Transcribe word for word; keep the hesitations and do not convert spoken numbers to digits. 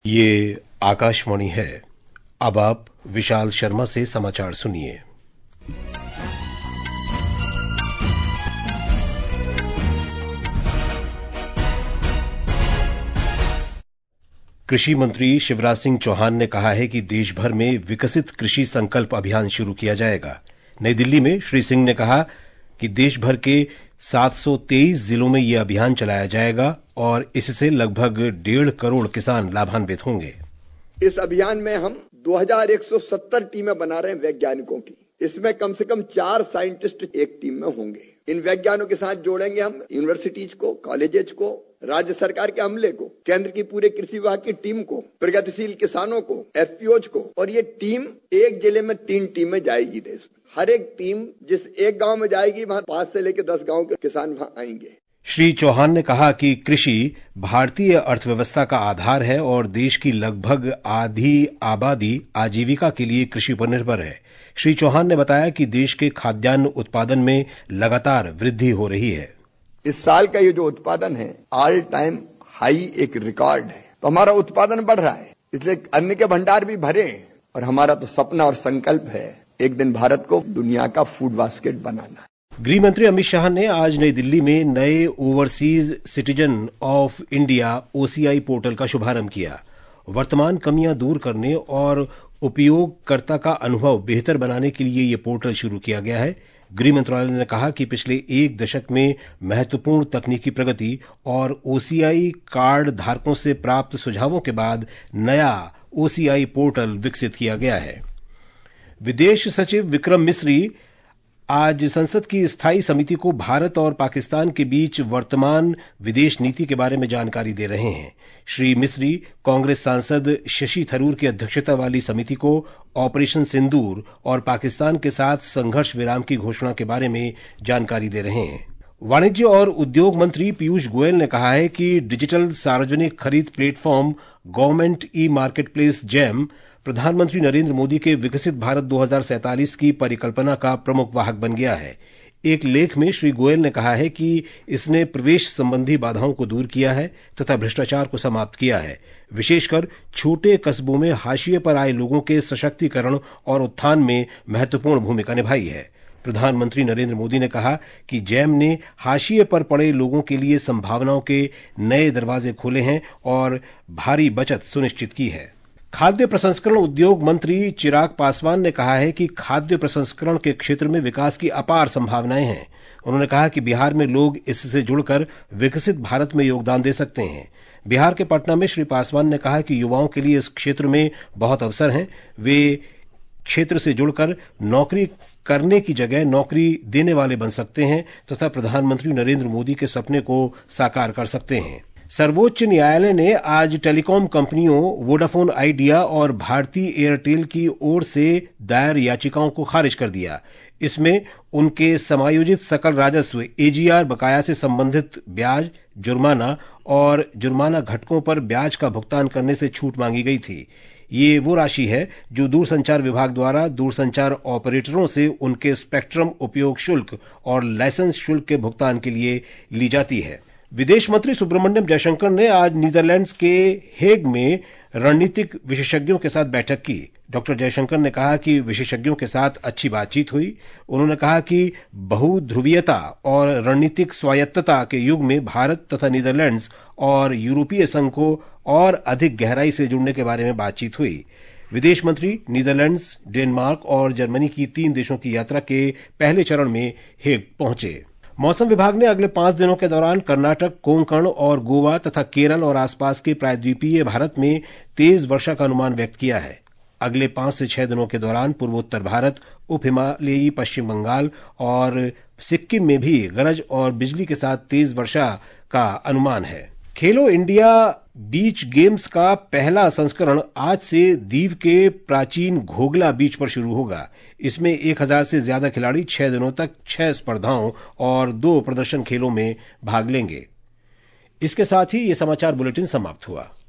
ये आकाशवाणी है। अब आप विशाल शर्मा से समाचार सुनिए। कृषि मंत्री शिवराज सिंह चौहान ने कहा है कि देश भर में विकसित कृषि संकल्प अभियान शुरू किया जाएगा। नई दिल्ली में श्री सिंह ने कहा कि देश भर के सात सौ तेईस जिलों में यह अभियान चलाया जाएगा और इससे लगभग डेढ़ करोड़ किसान लाभान्वित होंगे। इस अभियान में हम दो हज़ार एक सौ सत्तर टीमें बना रहे हैं वैज्ञानिकों की। इसमें कम से कम चार साइंटिस्ट एक टीम में होंगे। इन वैज्ञानिकों के साथ जोड़ेंगे हम यूनिवर्सिटीज को, कॉलेजेस को, राज्य सरकार के अमले को, केंद्र की पूरे कृषि विभाग की टीम को, प्रगतिशील किसानों को, एफपीओज को। और ये टीम एक जिले में तीन टीमें जाएगी देश में। हर एक टीम जिस एक गांव में जाएगी वहां पांच से लेकर दस गांव के किसान वहां आएंगे। श्री चौहान ने कहा कि कृषि भारतीय अर्थव्यवस्था का आधार है और देश की लगभग आधी आबादी आजीविका के लिए कृषि पर निर्भर है। श्री चौहान ने बताया कि देश के खाद्यान्न उत्पादन में लगातार वृद्धि हो रही है। इस साल का ये जो उत्पादन है ऑल टाइम हाई एक रिकॉर्ड है। तो हमारा उत्पादन बढ़ रहा है, इसलिए अन्न के भंडार भी भरे हैं। और हमारा तो सपना और संकल्प है एक दिन भारत को दुनिया का फूड बास्केट बनाना। गृह मंत्री अमित शाह ने आज नई दिल्ली में नए overseas citizen of India OCI portal का शुभारंभ किया। वर्तमान कमियां दूर करने और उपयोगकर्ता का अनुभव बेहतर बनाने के लिए यह पोर्टल शुरू किया गया है। गृह मंत्रालय ने कहा कि पिछले एक दशक में महत्वपूर्ण तकनीकी प्रगति और ओसीआई कार्ड धारकों से प्राप्त सुझावों के बाद नया ओसीआई पोर्टल विकसित किया गया है। विदेश सचिव विक्रम मिस्री आज संसद की स्थायी समिति को भारत और पाकिस्तान के बीच वर्तमान विदेश नीति के बारे में जानकारी दे रहे हैं। श्री मिस्री कांग्रेस सांसद शशि थरूर की अध्यक्षता वाली समिति को ऑपरेशन सिंदूर और पाकिस्तान के साथ संघर्ष विराम की घोषणा के बारे में जानकारी दे रहे हैं। वाणिज्य और उद्योग मंत्री पीयूष गोयल ने कहा है कि डिजिटल सार्वजनिक खरीद platform government e marketplace GeM प्रधानमंत्री नरेंद्र मोदी के विकसित भारत दो हज़ार सैंतालीस की परिकल्पना का प्रमुख वाहक बन गया है। एक लेख में श्री गोयल ने कहा है कि इसने प्रवेश संबंधी बाधाओं को दूर किया है तथा भ्रष्टाचार को समाप्त किया है। विशेषकर छोटे कस्बों में हाशिए पर आए लोगों के सशक्तिकरण और उत्थान में महत्वपूर्ण भूमिका निभाई है। प्रधानमंत्री नरेंद्र मोदी ने कहा कि जैम ने हाशिए पर पड़े लोगों के लिए संभावनाओं के नए दरवाजे खोले हैं और भारी बचत सुनिश्चित की है। खाद्य प्रसंस्करण उद्योग मंत्री चिराग पासवान ने कहा है कि खाद्य प्रसंस्करण के क्षेत्र में विकास की अपार संभावनाएं हैं। उन्होंने कहा कि बिहार में लोग इससे जुड़कर विकसित भारत में योगदान दे सकते हैं। बिहार के पटना में श्री पासवान ने कहा कि युवाओं के लिए इस क्षेत्र में बहुत अवसर हैं। वे क्षेत्र से जुड़कर नौकरी करने की जगह नौकरी देने वाले बन सकते हैं तथा प्रधानमंत्री नरेंद्र मोदी के सपने को साकार कर सकते हैं। सर्वोच्च न्यायालय ने आज टेलीकॉम कंपनियों वोडाफोन आइडिया और भारती एयरटेल की ओर से दायर याचिकाओं को खारिज कर दिया। इसमें उनके समायोजित सकल राजस्व एजीआर बकाया से संबंधित ब्याज, जुर्माना और जुर्माना घटकों पर ब्याज का भुगतान करने से छूट मांगी गई थी। ये वो राशि है जो दूरसंचार विभाग द्वारा दूरसंचार ऑपरेटरों से उनके स्पेक्ट्रम उपयोग शुल्क और लाइसेंस शुल्क के भुगतान के लिए ली जाती है। विदेश मंत्री सुब्रमण्यम जयशंकर ने आज नीदरलैंड्स के हेग में रणनीतिक विशेषज्ञों के साथ बैठक की। डॉक्टर जयशंकर ने कहा कि विशेषज्ञों के साथ अच्छी बातचीत हुई। उन्होंने कहा कि बहुध्रुवीयता और रणनीतिक स्वायत्तता के युग में भारत तथा नीदरलैंड्स और यूरोपीय संघ को और अधिक गहराई से जुड़ने के बारे में बातचीत हुई। विदेश मंत्री नीदरलैंड्स, डेनमार्क और जर्मनी की तीन देशों की यात्रा के पहले चरण में हेग पहुंचे। मौसम विभाग ने अगले पांच दिनों के दौरान कर्नाटक, कोंकण और गोवा तथा केरल और आसपास के प्रायद्वीपीय भारत में तेज वर्षा का अनुमान व्यक्त किया है। अगले पांच से छह दिनों के दौरान पूर्वोत्तर भारत, उप हिमालयी पश्चिम बंगाल और सिक्किम में भी गरज और बिजली के साथ तेज वर्षा का अनुमान है। खेलो इंडिया बीच गेम्स का पहला संस्करण आज से दीव के प्राचीन घोगला बीच पर शुरू होगा। इसमें एक हजार से ज्यादा खिलाड़ी छह दिनों तक छह स्पर्धाओं और दो प्रदर्शन खेलों में भाग लेंगे। इसके साथ ही ये समाचार बुलेटिन समाप्त हुआ।